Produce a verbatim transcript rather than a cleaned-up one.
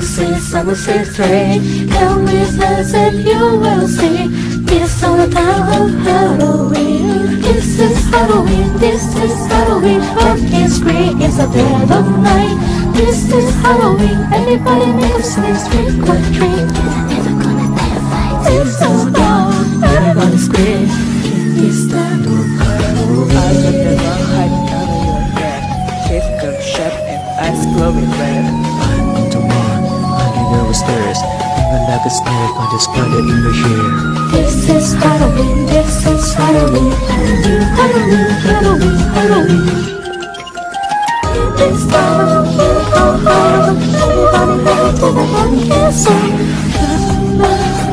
see, summer says three. Come with us and you will see. It's all about Halloween. This is Halloween, this is Halloween. Pumpkin screams at the dead of night. This is Halloween, everybody make a swing, trick or treat. Never gonna die of fight. It's so long, everybody scream. It's the Halloween. I look at the height cover your hair, teeth gun sharp and eyes glowing red. I'm into one, hanging upstairs, even like a snake on the spider in your hair. This is Halloween, this is Halloween, Halloween, Halloween, Halloween, Halloween. It's Halloween, oh, oh, everybody go to the pumpkin song.